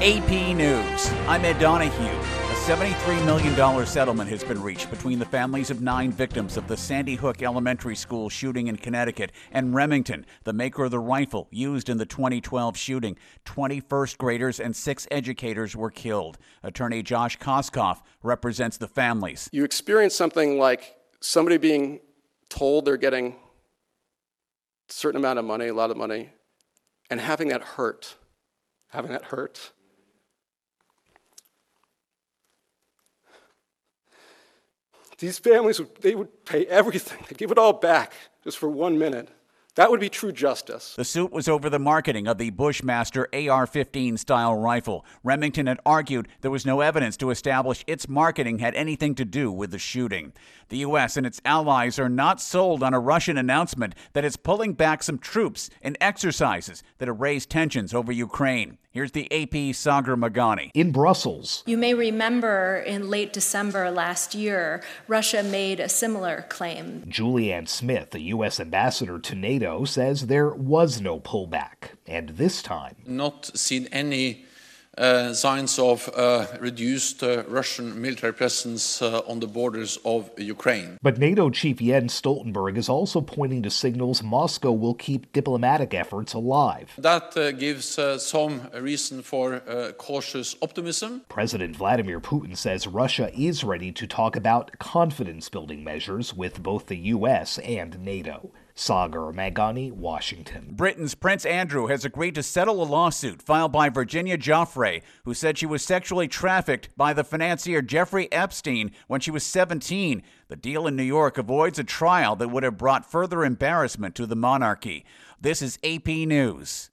AP News. I'm Ed Donahue. A $73 million settlement has been reached between the families of 9 victims of the Sandy Hook Elementary School shooting in Connecticut and Remington, the maker of the rifle used in the 2012 shooting. 20 first graders and 6 educators were killed. Attorney Josh Koskoff represents the families. You experience something like somebody being told they're getting a certain amount of money, a lot of money, and having that hurt. These families, they would pay everything. They'd give it all back just for 1 minute. That would be true justice. The suit was over the marketing of the Bushmaster AR-15 style rifle. Remington had argued there was no evidence to establish its marketing had anything to do with the shooting. The U.S. and its allies are not sold on a Russian announcement that it's pulling back some troops in exercises that have raised tensions over Ukraine. Here's the AP Sagar Magani. In Brussels, you may remember in late December last year, Russia made a similar claim. Julianne Smith, the U.S. ambassador to NATO, says there was no pullback. And this time, not seen any signs of reduced Russian military presence on the borders of Ukraine. But NATO chief Jens Stoltenberg is also pointing to signals Moscow will keep diplomatic efforts alive. That gives some reason for cautious optimism. President Vladimir Putin says Russia is ready to talk about confidence-building measures with both the U.S. and NATO. Sagar Magani, Washington. Britain's Prince Andrew has agreed to settle a lawsuit filed by Virginia Giuffre, who said she was sexually trafficked by the financier Jeffrey Epstein when she was 17. The deal in New York avoids a trial that would have brought further embarrassment to the monarchy. This is AP News.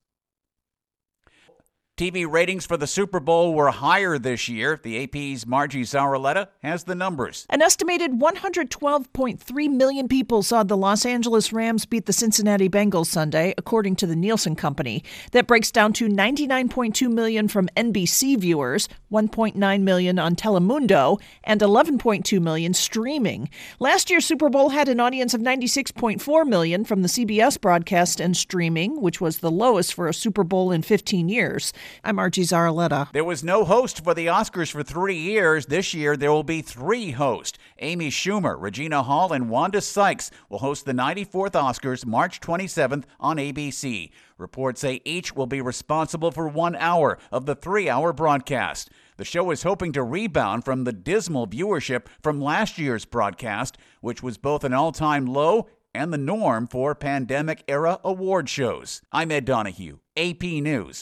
TV ratings for the Super Bowl were higher this year. The AP's Margie Zaraletta has the numbers. An estimated 112.3 million people saw the Los Angeles Rams beat the Cincinnati Bengals Sunday, according to the Nielsen Company. That breaks down to 99.2 million from NBC viewers, 1.9 million on Telemundo, and 11.2 million streaming. Last year's Super Bowl had an audience of 96.4 million from the CBS broadcast and streaming, which was the lowest for a Super Bowl in 15 years. I'm Margie Zaraletta. There was no host for the Oscars for 3 years. This year, there will be 3 hosts. Amy Schumer, Regina Hall, and Wanda Sykes will host the 94th Oscars March 27th on ABC. Reports say each will be responsible for 1 hour of the 3-hour broadcast. The show is hoping to rebound from the dismal viewership from last year's broadcast, which was both an all-time low and the norm for pandemic-era award shows. I'm Ed Donahue, AP News.